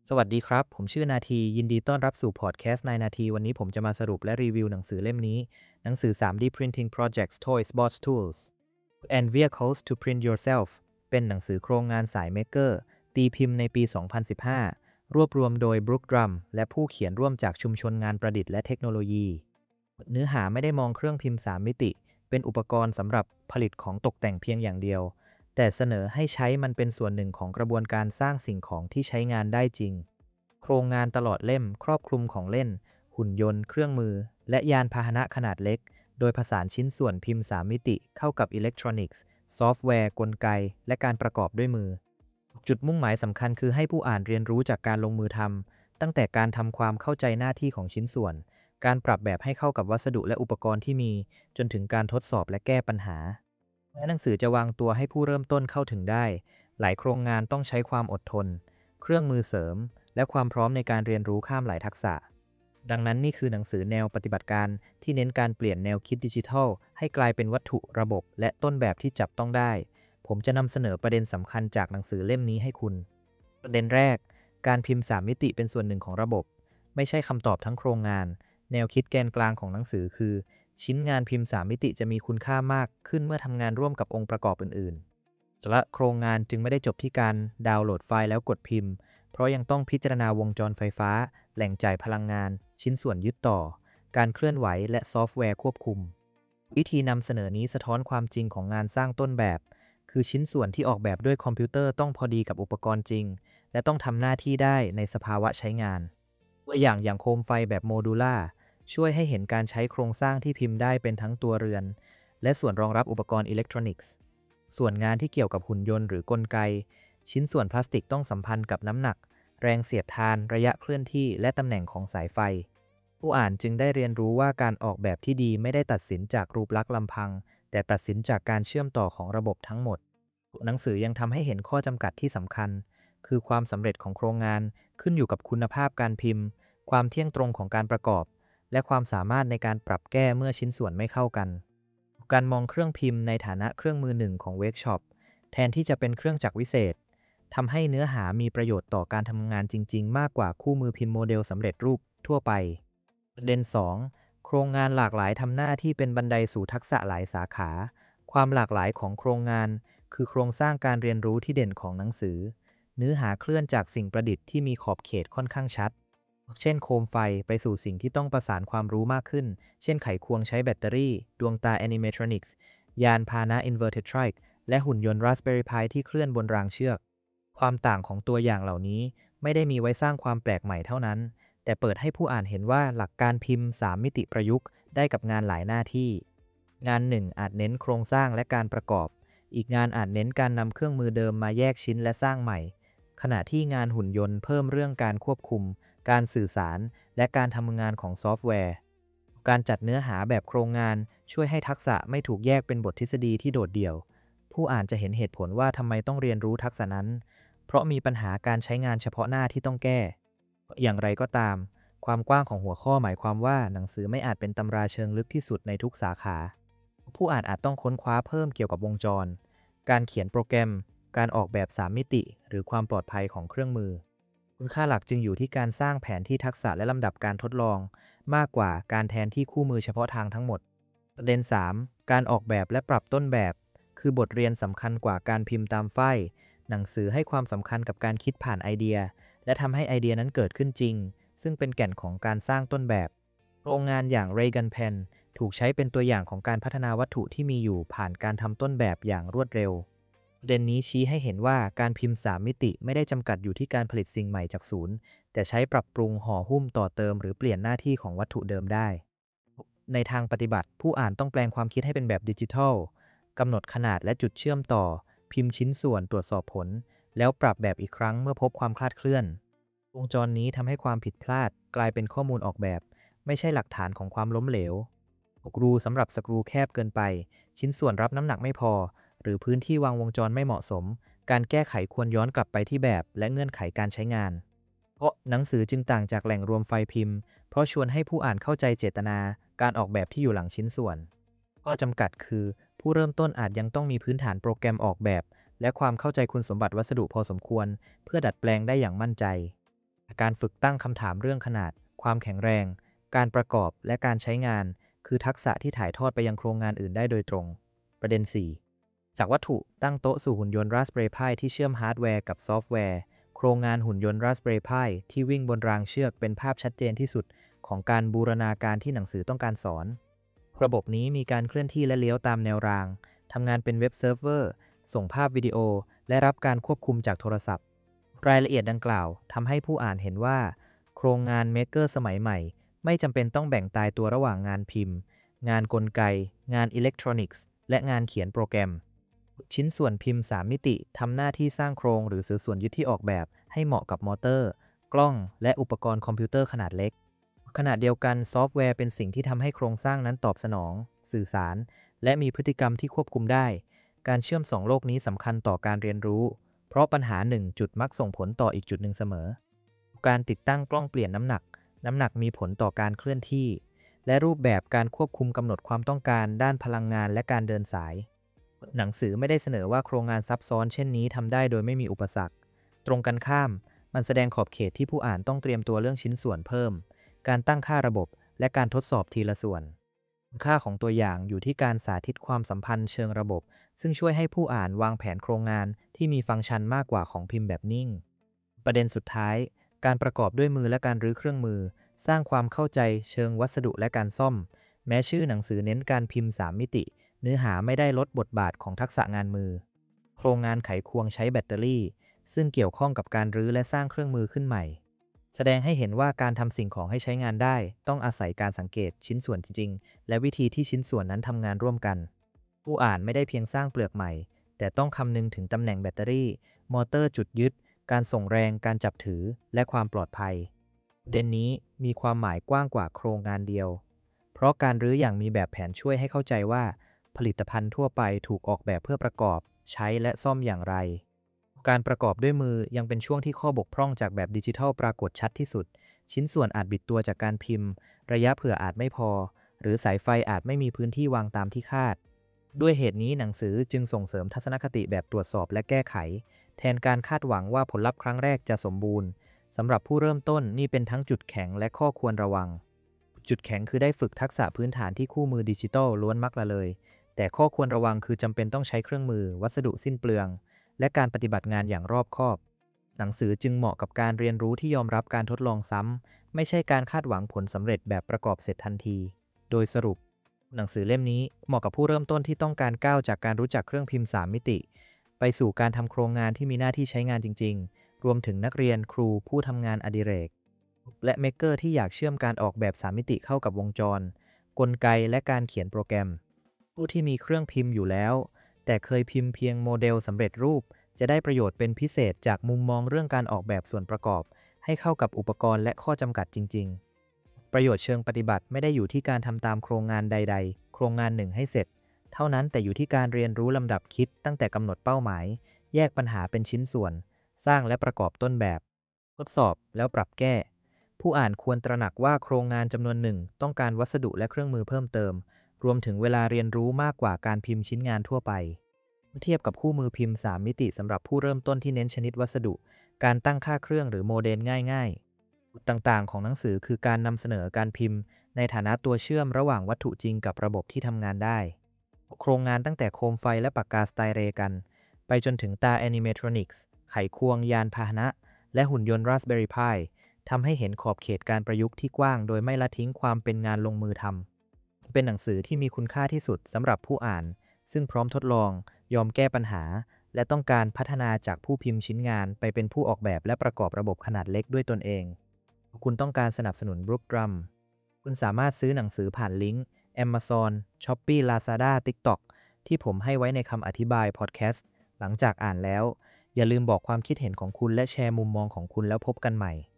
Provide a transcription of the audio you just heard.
สวัสดีครับ ผมชื่อนาทียินดีต้อนรับสู่พอดแคสต์นายนาทีวันนี้ผมจะมาสรุปและรีวิวหนังสือเล่มนี้หนังสือ 3D Printing Projects Toys Bots Tools and Vehicles to Print Yourself เป็นหนังสือโครงงานสายเมกเกอร์ตีพิมพ์ในปี 2015 รวบรวมโดยบรูคดรัมและผู้เขียนร่วมจากชุมชนงานประดิษฐ์และเทคโนโลยีเนื้อหาไม่ได้มองเครื่องพิมพ์ 3 มิติเป็นอุปกรณ์สำหรับผลิตของตกแต่งเพียงอย่างเดียวแต่เสนอให้ใช้มันเป็นส่วนหนึ่งของกระบวนการสร้างสิ่งของที่ใช้งานได้จริง โครงงานตลอดเล่มครอบคลุมของเล่นหุ่นยนต์เครื่องมือและยานพาหนะขนาดเล็กโดยผสานชิ้นส่วนพิมพ์ 3 มิติเข้ากับอิเล็กทรอนิกส์ซอฟต์แวร์กลไกและการประกอบด้วยมือจุดมุ่งหมายสำคัญคือให้ผู้อ่านเรียนรู้จากการลงมือทำตั้งแต่การทำความเข้าใจหน้าที่ของชิ้นส่วนการปรับแบบให้เข้ากับวัสดุและอุปกรณ์ที่มีจนถึงการทดสอบและแก้ปัญหาแม้หนังสือจะวางตัวให้ผู้เริ่มต้นเข้าถึงได้หลายโครงงานต้องใช้ความอดทนเครื่องมือเสริม และความพร้อมในการเรียนรู้ข้ามหลายทักษะ ดังนั้นนี่คือหนังสือแนวปฏิบัติการที่เน้นการเปลี่ยนแนวคิดดิจิทัลให้กลายเป็นวัตถุระบบและต้นแบบที่จับต้องได้ ผมจะนำเสนอประเด็นสำคัญจากหนังสือเล่มนี้ให้คุณ ประเด็นแรก การพิมพ์ 3 มิติเป็นส่วนหนึ่งของระบบ ไม่ใช่คำตอบทั้งโครงงาน แนวคิดแกนกลางของหนังสือคือชิ้นงานพิมพ์ 3 มิติจะมีคุณค่ามากขึ้นเมื่อทำงานร่วมกับองค์ประกอบอื่นๆและโครงงานจึงไม่ได้จบที่การดาวน์โหลดไฟล์แล้วกดพิมพ์ เพราะยังต้องพิจารณาวงจรไฟฟ้า แหล่งจ่ายพลังงาน ชิ้นส่วนยึดต่อ การเคลื่อนไหวและซอฟต์แวร์ควบคุม วิธีนำเสนอนี้สะท้อนความจริงของงานสร้างต้นแบบ คือชิ้นส่วนที่ออกแบบด้วยคอมพิวเตอร์ต้องพอดีกับอุปกรณ์จริง และต้องทำหน้าที่ได้ในสภาวะใช้งาน ตัวอย่างโคมไฟแบบโมดูล่าช่วยให้เห็นการใช้โครงสร้างที่พิมพ์ได้เป็นทั้งตัวเรือน และส่วนรองรับอุปกรณ์อิเล็กทรอนิกส์ ส่วนงานที่เกี่ยวกับหุ่นยนต์หรือกลไก ชิ้นส่วนพลาสติกต้องสัมพันธ์กับน้ำหนัก แรงเสียดทาน ระยะเคลื่อนที่ และตำแหน่งของสายไฟ ผู้อ่านจึงได้เรียนรู้ว่าการออกแบบที่ดีไม่ได้ตัดสินจากรูปลักษณ์ลำพัง แต่ตัดสินจากการเชื่อมต่อของระบบทั้งหมด หนังสือยังทำให้เห็นข้อจำกัดที่สำคัญ คือความสำเร็จของโครงงานขึ้นอยู่กับคุณภาพการพิมพ์ ความเที่ยงตรงของการประกอบ และความสามารถในการปรับแก้เมื่อชิ้นส่วนไม่เข้ากัน การมองเครื่องพิมพ์ในฐานะเครื่องมือหนึ่งของเวิร์กช็อปแทนที่จะเป็นเครื่องจักรวิเศษทำให้เนื้อหามีประโยชน์ต่อการทำงานจริงๆมากกว่าคู่มือพิมพ์โมเดลสำเร็จรูปทั่วไปประเด็น2โครงงานหลากหลายทำหน้าที่เป็นบันไดสู่ทักษะหลายสาขาความหลากหลายของโครงงานคือโครงสร้างการเรียนรู้ที่เด่นของหนังสือเนื้อหาเคลื่อนจากสิ่งประดิษฐ์ที่มีขอบเขตค่อนข้างชัดเช่นโคมไฟไปสู่สิ่งที่ต้องประสานความรู้มากขึ้นเช่นไขควงใช้แบตเตอรี่ดวงตา Animatronics ยานพาหนะ Inverted Trike และหุ่นยนต์ Raspberry Pi ที่เคลื่อนบนรางเชือกความต่างของตัวอย่างเหล่านี้ไม่ได้มีไว้สร้างความแปลกใหม่เท่านั้นแต่เปิดให้ผู้อ่านเห็นว่าหลักการพิมพ์ 3 มิติประยุกต์ได้กับงานหลายหน้าที่งานหนึ่งอาจเน้นโครงสร้างและการประกอบอีกงานอาจเน้นการนำเครื่องมือเดิมมาแยกชิ้นและสร้างใหม่ขณะที่งานหุ่นยนต์เพิ่มเรื่องการควบคุมการสื่อสารและการทำงานของซอฟต์แวร์การจัดเนื้อหาแบบโครงงานช่วยให้ทักษะไม่ถูกแยกเป็นบททฤษฎีที่โดดเดี่ยวผู้อ่านจะเห็นเหตุผลว่าทำไมต้องเรียนรู้ทักษะนั้นเพราะมีปัญหาการใช้งานเฉพาะหน้าที่ต้องแก้อย่างไรก็ตามความกว้างของหัวข้อหมายความว่าหนังสือไม่อาจเป็นตำราเชิงลึกที่สุดในทุกสาขาผู้อ่านอาจต้องค้นคว้าเพิ่มเกี่ยวกับวงจรการเขียนโปรแกรมการออกแบบ3มิติหรือความปลอดภัยของเครื่องมือคุณค่าหลักจึงอยู่ที่การสร้างแผนที่ทักษะและลำดับการทดลองมากกว่าการแทนที่คู่มือเฉพาะทางทั้งหมดประเด็น3การออกแบบและปรับต้นแบบคือบทเรียนสำคัญกว่าการพิมพ์ตามฝ้ายหนังสือให้ความสำคัญกับการคิดผ่านไอเดียและทำให้ไอเดียนั้นเกิดขึ้นจริงซึ่งเป็นแก่นของการสร้างต้นแบบโครงงานอย่าง Reagan Pen ถูกใช้เป็นตัวอย่างของการพัฒนาวัตถุที่มีอยู่ผ่านการทำต้นแบบอย่างรวดเร็วประเด็นนี้ชี้ให้เห็นว่าการพิมพ์3มิติไม่ได้จำกัดอยู่ที่การผลิตสิ่งใหม่จากศูนย์แต่ใช้ปรับปรุงห่อหุ้มต่อเติมหรือเปลี่ยนหน้าที่ของวัตถุเดิมได้ในทางปฏิบัติผู้อ่านต้องแปลงความคิดให้เป็นแบบดิจิทัลกำหนดขนาดและจุดเชื่อมต่อพิมพ์ชิ้นส่วนตรวจสอบผลแล้วปรับแบบอีกครั้งเมื่อพบความคลาดเคลื่อนวงจรนี้ทำให้ความผิดพลาดกลายเป็นข้อมูลออกแบบไม่ใช่หลักฐานของความล้มเหลวอกรูสำหรับสกรูแคบเกินไปชิ้นส่วนรับน้ำหนักไม่พอหรือพื้นที่วางวงจรไม่เหมาะสมการแก้ไขควรย้อนกลับไปที่แบบและเงื่อนไขการใช้งานเพราะหนังสือจึงต่างจากแหล่งรวมไฟล์พิมพ์เพราะชวนให้ผู้อ่านเข้าใจเจตนาการออกแบบที่อยู่หลังชิ้นส่วนข้อจำกัดคือผู้เริ่มต้นอาจยังต้องมีพื้นฐานโปรแกรมออกแบบและความเข้าใจคุณสมบัติวัสดุพอสมควรเพื่อดัดแปลงได้อย่างมั่นใจการฝึกตั้งคำถามเรื่องขนาดความแข็งแรงการประกอบและการใช้งานคือทักษะที่ถ่ายทอดไปยังโครงงานอื่นได้โดยตรงประเด็น 4 จากวัตถุตั้งโต๊ะสู่หุ่นยนต์ Raspberry Pi ที่เชื่อมฮาร์ดแวร์กับซอฟต์แวร์โครงงานหุ่นยนต์ Raspberry Pi ที่วิ่งบนรางเชือกเป็นภาพชัดเจนที่สุดของการบูรณาการที่หนังสือต้องการสอนระบบนี้มีการเคลื่อนที่และเลี้ยวตามแนวรางทำงานเป็นเว็บเซิร์ฟเวอร์ส่งภาพวิดีโอและรับการควบคุมจากโทรศัพท์รายละเอียดดังกล่าวทำให้ผู้อ่านเห็นว่าโครงงานเมกเกอร์สมัยใหม่ไม่จำเป็นต้องแบ่งตายตัวระหว่างงานพิมพ์งานกลไกงานอิเล็กทรอนิกส์และงานเขียนโปรแกรมชิ้นส่วนพิมพ์3มิติทำหน้าที่สร้างโครงหรือสื่อส่วนยึดที่ออกแบบให้เหมาะกับมอเตอร์กล้องและอุปกรณ์คอมพิวเตอร์ขนาดเล็กขณะเดียวกันซอฟต์แวร์เป็นสิ่งที่ทำให้โครงสร้างนั้นตอบสนองสื่อสารและมีพฤติกรรมที่ควบคุมได้การเชื่อม2โลกนี้สำคัญต่อการเรียนรู้เพราะปัญหา1จุดมักส่งผลต่ออีกจุดหนึ่งเสมอการติดตั้งกล้องเปลี่ยนน้ำหนักมีผลต่อการเคลื่อนที่และรูปแบบการควบคุมกำหนดความต้องการด้านพลังงานและการเดินสายหนังสือไม่ได้เสนอว่าโครงงานซับซ้อนเช่นนี้ทำได้โดยไม่มีอุปสรรคตรงกันข้ามมันแสดงขอบเขตที่ผู้อ่านต้องเตรียมตัวเรื่องชิ้นส่วนเพิ่มการตั้งค่าระบบและการทดสอบทีละส่วนค่าของตัวอย่างอยู่ที่การสาธิตความสัมพันธ์เชิงระบบซึ่งช่วยให้ผู้อ่านวางแผนโครงงานที่มีฟังก์ชันมากกว่าของพิมพ์แบบนิ่งประเด็นสุดท้ายการประกอบด้วยมือและการรื้อเครื่องมือสร้างความเข้าใจเชิงวัสดุและการซ่อมแม้ชื่อหนังสือเน้นการพิมพ์3มิติเนื้อหาไม่ได้ลดบทบาทของทักษะงานมือโครงงานไขควงใช้แบตเตอรี่ซึ่งเกี่ยวข้องกับการรื้อและสร้างเครื่องมือขึ้นใหม่แสดงให้เห็นว่าการทำสิ่งของให้ใช้งานได้ต้องอาศัยการสังเกตชิ้นส่วนจริงๆและวิธีที่ชิ้นส่วนนั้นทำงานร่วมกันผู้อ่านไม่ได้เพียงสร้างเปลือกใหม่แต่ต้องคำนึงถึงตำแหน่งแบตเตอรี่มอเตอร์จุดยึดการส่งแรงการจับถือและความปลอดภัยประเด็นนี้มีความหมายกว้างกว่าโครงงานเดียวเพราะการรื้ออย่างมีแบบแผนช่วยให้เข้าใจว่าผลิตภัณฑ์ทั่วไปถูกออกแบบเพื่อประกอบใช้และซ่อมอย่างไรการประกอบด้วยมือยังเป็นช่วงที่ข้อบกพร่องจากแบบดิจิทัลปรากฏชัดที่สุดชิ้นส่วนอาจบิดตัวจากการพิมพ์ระยะเผื่ออาจไม่พอหรือสายไฟอาจไม่มีพื้นที่วางตามที่คาดด้วยเหตุนี้หนังสือจึงส่งเสริมทัศนคติแบบตรวจสอบและแก้ไขแทนการคาดหวังว่าผลลัพธ์ครั้งแรกจะสมบูรณ์สำหรับผู้เริ่มต้นนี่เป็นทั้งจุดแข็งและข้อควรระวังจุดแข็งคือได้ฝึกทักษะพื้นฐานที่คู่มือดิจิทัลล้วนมักละเลยแต่ข้อควรระวังคือจำเป็นต้องใช้เครื่องมือวัสดุสิ้นเปลืองและการปฏิบัติงานอย่างรอบคอบหนังสือจึงเหมาะกับการเรียนรู้ที่ยอมรับการทดลองซ้ำไม่ใช่การคาดหวังผลสำเร็จแบบประกอบเสร็จทันทีโดยสรุปหนังสือเล่มนี้เหมาะกับผู้เริ่มต้นที่ต้องการก้าวจากการรู้จักเครื่องพิมพ์3มิติไปสู่การทำโครงงานที่มีหน้าที่ใช้งานจริงๆรวมถึงนักเรียนครูผู้ทำงานอดิเรกและเมกเกอร์ที่อยากเชื่อมการออกแบบ3มิติเข้ากับวงจรกลไกและการเขียนโปรแกรมผู้ที่มีเครื่องพิมพ์อยู่แล้วแต่เคยพิมพ์เพียงโมเดลสำเร็จรูปจะได้ประโยชน์เป็นพิเศษจากมุมมองเรื่องการออกแบบส่วนประกอบให้เข้ากับอุปกรณ์และข้อจำกัดจริงๆประโยชน์เชิงปฏิบัติไม่ได้อยู่ที่การทำตามโครงงานใดๆโครงงานหนึ่งให้เสร็จเท่านั้นแต่อยู่ที่การเรียนรู้ลำดับคิดตั้งแต่กำหนดเป้าหมายแยกปัญหาเป็นชิ้นส่วนสร้างและประกอบต้นแบบทดสอบแล้วปรับแก้ผู้อ่านควรตระหนักว่าโครงงานจำนวนหนึ่งต้องการวัสดุและเครื่องมือเพิ่มเติมรวมถึงเวลาเรียนรู้มากกว่าการพิมพ์ชิ้นงานทั่วไปเมื่อเทียบกับคู่มือพิมพ์3มิติสำหรับผู้เริ่มต้นที่เน้นชนิดวัสดุการตั้งค่าเครื่องหรือโมเดลง่ายๆต่างๆของหนังสือคือการนำเสนอการพิมพ์ในฐานะตัวเชื่อมระหว่างวัตถุจริงกับระบบที่ทำงานได้โครงงานตั้งแต่โคมไฟและปากกาสไตรเรกันไปจนถึงตาแอนิเมทรอนิกส์ไขควงยานพาหนะและหุ่นยนต์ Raspberry Pi ทำให้เห็นขอบเขตการประยุกต์ที่กว้างโดยไม่ละทิ้งความเป็นงานลงมือทำเป็นหนังสือที่มีคุณค่าที่สุดสำหรับผู้อ่านซึ่งพร้อมทดลองยอมแก้ปัญหาและต้องการพัฒนาจากผู้พิมพ์ชิ้นงานไปเป็นผู้ออกแบบและประกอบระบบขนาดเล็กด้วยตนเองคุณต้องการสนับสนุน Brook Drum คุณสามารถซื้อหนังสือผ่านลิงก์ Amazon, Shopee, Lazada, TikTok ที่ผมให้ไว้ในคำอธิบายพอดแคสต์หลังจากอ่านแล้วอย่าลืมบอกความคิดเห็นของคุณและแชร์มุมมองของคุณแล้วพบกันใหม่